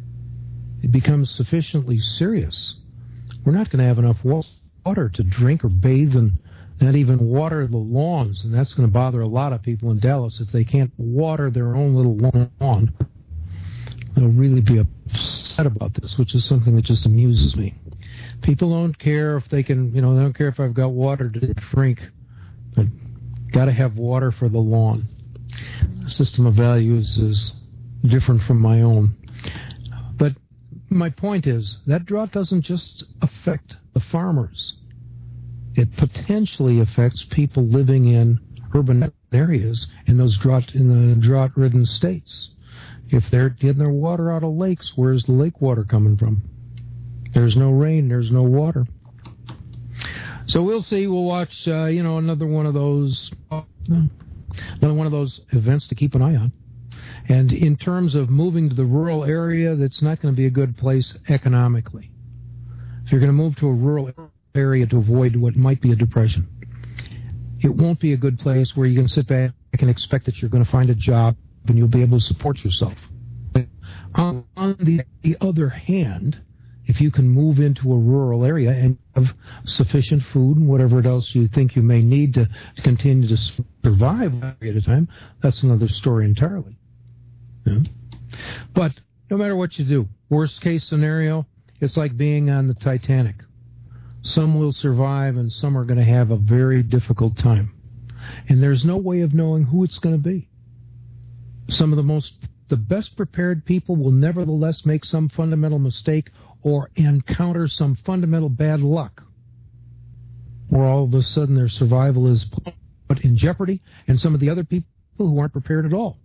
it becomes sufficiently serious, we're not going to have enough water to drink or bathe and not even water the lawns, and that's going to bother a lot of people in Dallas if they can't water their own little lawn. They'll really be upset about this, which is something that just amuses me. People don't care if they can, you know, they don't care if I've got water to drink, but got to have water for the lawn. The system of values is different from my own. But my point is, that drought doesn't just affect the farmers. It potentially affects people living in urban areas in those drought in the drought-ridden states. If they're getting their water out of lakes, where's the lake water coming from? There's no rain, there's no water. So we'll see. We'll watch, uh, you know, another one of those, uh, another one of those events to keep an eye on. And in terms of moving to the rural area, that's not going to be a good place economically. If you're going to move to a rural area to avoid what might be a depression, it won't be a good place where you can sit back and expect that you're going to find a job and you'll be able to support yourself. On, on the, the other hand, if you can move into a rural area and have sufficient food and whatever else you think you may need to, to continue to survive at a time, that's another story entirely. Yeah. But no matter what you do, worst case scenario, it's like being on the Titanic. Some will survive and some are going to have a very difficult time. And there's no way of knowing who it's going to be. Some of the most, the best prepared people will nevertheless make some fundamental mistake or encounter some fundamental bad luck, where all of a sudden their survival is put in jeopardy, and some of the other people who aren't prepared at all,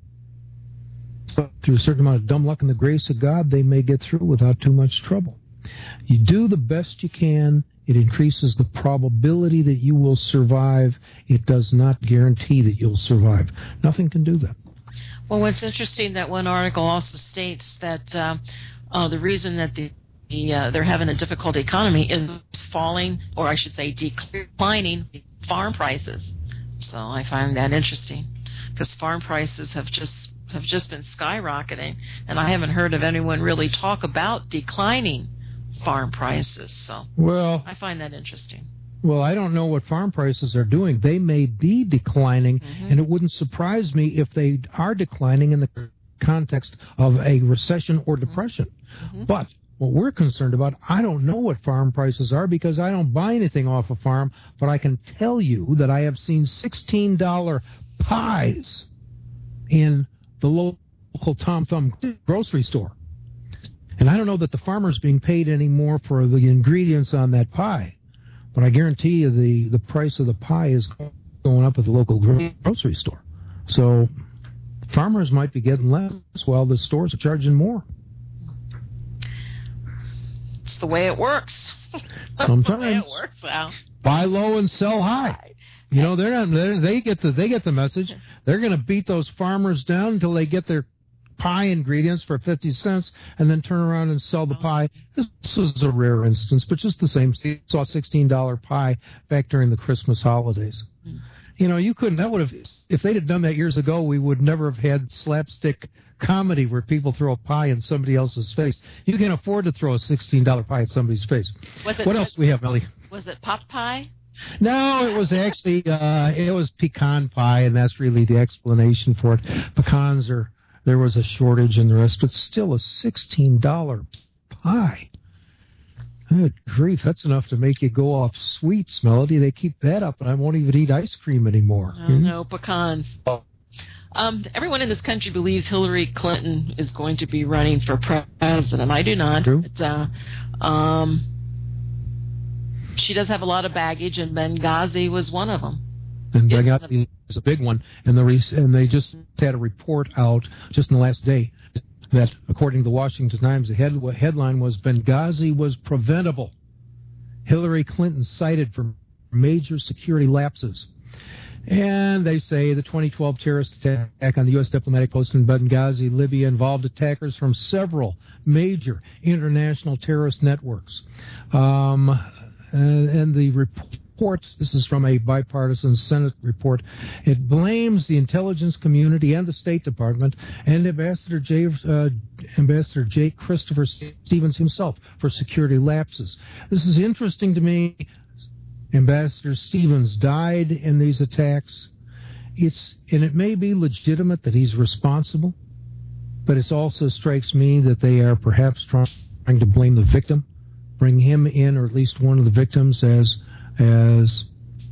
but through a certain amount of dumb luck and the grace of God, they may get through without too much trouble. You do the best you can. It increases the probability that you will survive. It does not guarantee that you'll survive. Nothing can do that. Well, what's interesting, that one article also states that uh, uh, the reason that the The, uh, they're having a difficult economy is falling, or I should say declining, farm prices. So I find that interesting because farm prices have just have just been skyrocketing, and I haven't heard of anyone really talk about declining farm prices. So well, I find that interesting. Well, I don't know what farm prices are doing. They may be declining, mm-hmm. and it wouldn't surprise me if they are declining in the context of a recession or depression. Mm-hmm. But what we're concerned about, I don't know what farm prices are because I don't buy anything off a farm, but I can tell you that I have seen sixteen dollar pies in the local Tom Thumb grocery store. And I don't know that the farmer's being paid any more for the ingredients on that pie. But I guarantee you the, the price of the pie is going up at the local grocery store. So farmers might be getting less while the stores are charging more. It's the way it works. Sometimes the way it works, Al. Buy low and sell high. You know, they're not. They're, they get the they get the message. They're going to beat those farmers down until they get their pie ingredients for fifty cents, and then turn around and sell the pie. This was a rare instance, but just the same. You saw a sixteen dollar pie back during the Christmas holidays. Mm. You know, you couldn't. That would have, if they'd have done that years ago, we would never have had slapstick comedy where people throw a pie in somebody else's face. You can't afford to throw a sixteen dollar pie at somebody's face. Was it, what else do we have, Melly? Was it pot pie? No, it was actually uh, it was pecan pie, and that's really the explanation for it. Pecans are there was a shortage and the rest, but still a sixteen dollar pie. Good grief, that's enough to make you go off sweets, Melody. They keep that up, and I won't even eat ice cream anymore. Oh, hmm? No, pecans. Um, everyone in this country believes Hillary Clinton is going to be running for president. I do not. True. It's, uh, um, she does have a lot of baggage, and Benghazi was one of them. And Benghazi is a big one, and the re- and they just had a report out just in the last day that, according to the Washington Times, the head- headline was Benghazi was preventable. Hillary Clinton cited for major security lapses. And they say the twenty twelve terrorist attack on the U S diplomatic post in Benghazi, Libya, involved attackers from several major international terrorist networks. Um, and, and the report, this is from a bipartisan Senate report, it blames the intelligence community and the State Department and Ambassador J. Uh, Ambassador J. Christopher Stevens himself for security lapses. This is interesting to me. Ambassador Stevens died in these attacks. It's and it may be legitimate that he's responsible, but it also strikes me that they are perhaps trying to blame the victim, bring him in, or at least one of the victims, as as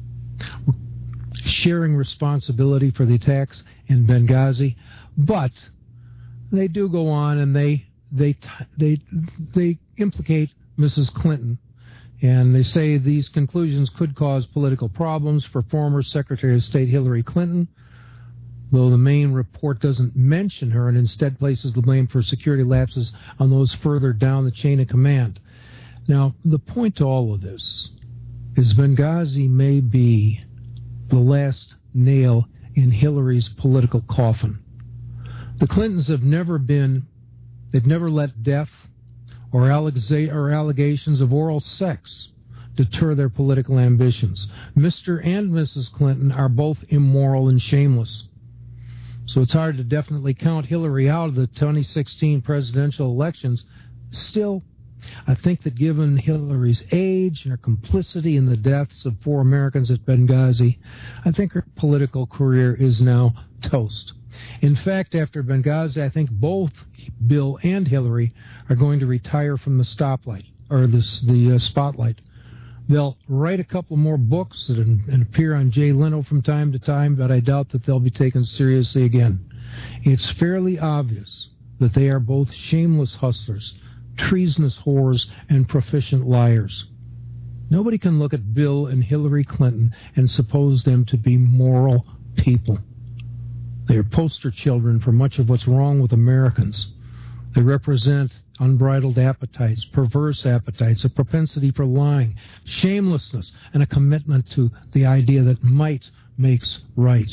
sharing responsibility for the attacks in Benghazi. But they do go on and they they they they implicate Missus Clinton. And they say these conclusions could cause political problems for former Secretary of State Hillary Clinton, though the main report doesn't mention her and instead places the blame for security lapses on those further down the chain of command. Now, the point to all of this is Benghazi may be the last nail in Hillary's political coffin. The Clintons have never been, they've never let death Or, allega- or allegations of oral sex deter their political ambitions. Mister and Missus Clinton are both immoral and shameless. So it's hard to definitely count Hillary out of the twenty sixteen presidential elections. Still, I think that given Hillary's age and her complicity in the deaths of four Americans at Benghazi, I think her political career is now toast. In fact, after Benghazi, I think both Bill and Hillary are going to retire from the stoplight, or this, the uh, spotlight. They'll write a couple more books and, and appear on Jay Leno from time to time, but I doubt that they'll be taken seriously again. It's fairly obvious that they are both shameless hustlers, treasonous whores, and proficient liars. Nobody can look at Bill and Hillary Clinton and suppose them to be moral people. They are poster children for much of what's wrong with Americans. They represent unbridled appetites, perverse appetites, a propensity for lying, shamelessness, and a commitment to the idea that might makes right.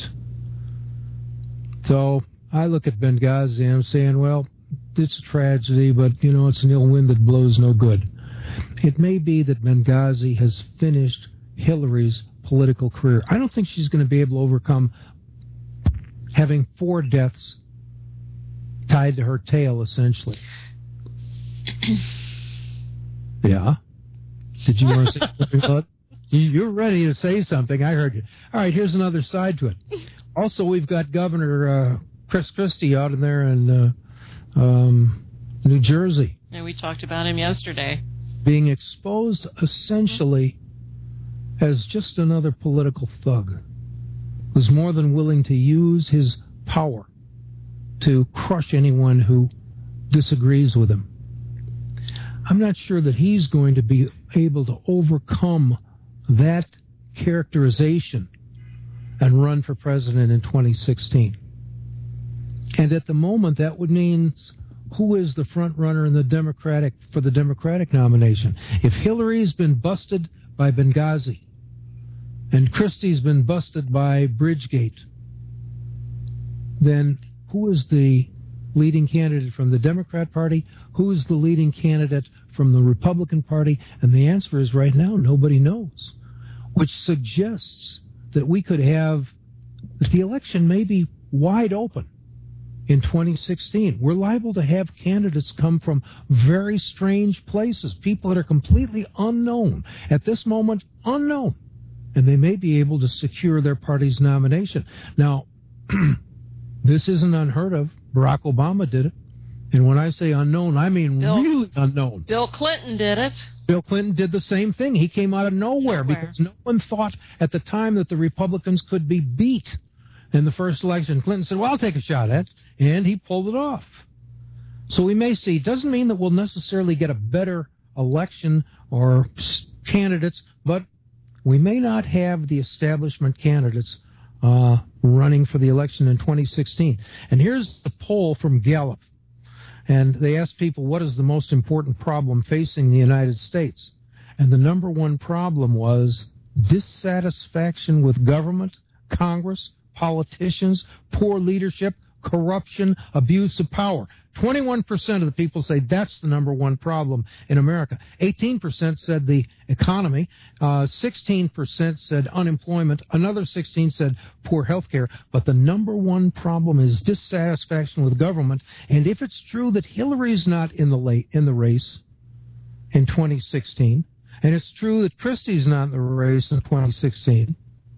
So I look at Benghazi and I'm saying, well, it's a tragedy, but, you know, it's an ill wind that blows no good. It may be that Benghazi has finished Hillary's political career. I don't think she's going to be able to overcome having four deaths tied to her tail, essentially. Yeah? Did you want to say something about it? You're ready to say something. I heard you. All right, here's another side to it. Also, we've got Governor uh, Chris Christie out in there in uh, um, New Jersey. Yeah, we talked about him yesterday. Being exposed essentially as just another political thug who's more than willing to use his power to crush anyone who disagrees with him. I'm not sure that he's going to be able to overcome that characterization and run for president in twenty sixteen. And at the moment, that would mean who is the front runner in the Democratic for the Democratic nomination. If Hillary's been busted by Benghazi and Christie's been busted by Bridgegate, then who is the leading candidate from the Democrat Party? Who is the leading candidate from the Republican Party? And the answer is right now, nobody knows, which suggests that we could have, the election may be wide open in twenty sixteen. We're liable to have candidates come from very strange places, people that are completely unknown, at this moment unknown, and they may be able to secure their party's nomination. Now, this isn't unheard of. Barack Obama did it. And when I say unknown, I mean Bill, really unknown. Bill Clinton did it. Bill Clinton did the same thing. He came out of nowhere, Nowhere. because no one thought at the time that the Republicans could be beat in the first election. Clinton said, well, I'll take a shot at it, and he pulled it off. So we may see. It doesn't mean that we'll necessarily get a better election or candidates, but we may not have the establishment candidates uh, running for the election in twenty sixteen. And here's the poll from Gallup. And they asked people, what is the most important problem facing the United States? And the number one problem was dissatisfaction with government, Congress, politicians, poor leadership, corruption, abuse of power. twenty-one percent of the people say that's the number one problem in America. eighteen percent said the economy. Uh, sixteen percent said unemployment. Another sixteen said poor health care. But the number one problem is dissatisfaction with government. And if it's true that Hillary's not in the late in the race in twenty sixteen, and it's true that Christie's not in the race in twenty sixteen,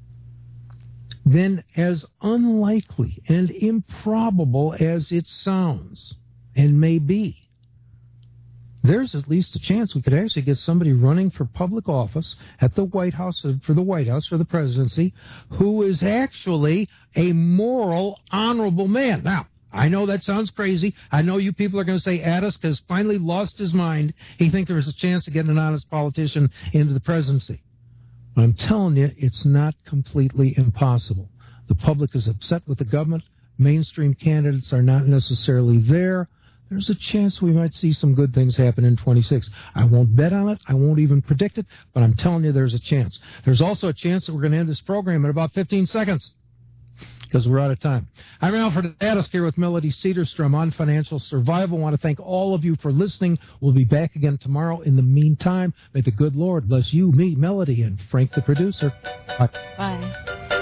then as unlikely and improbable as it sounds and may be, there's at least a chance we could actually get somebody running for public office at the White House, for the White House, for the presidency, who is actually a moral, honorable man. Now, I know that sounds crazy. I know you people are going to say Addis has finally lost his mind. He thinks there is a chance of getting an honest politician into the presidency. I'm telling you, it's not completely impossible. The public is upset with the government. Mainstream candidates are not necessarily there. There's a chance we might see some good things happen in twenty-six. I won't bet on it. I won't even predict it, but I'm telling you there's a chance. There's also a chance that we're going to end this program in about fifteen seconds because we're out of time. I'm Alfred Addis here with Melody Cedarstrom on Financial Survival. I want to thank all of you for listening. We'll be back again tomorrow. In the meantime, may the good Lord bless you, me, Melody, and Frank the producer. Bye. Bye.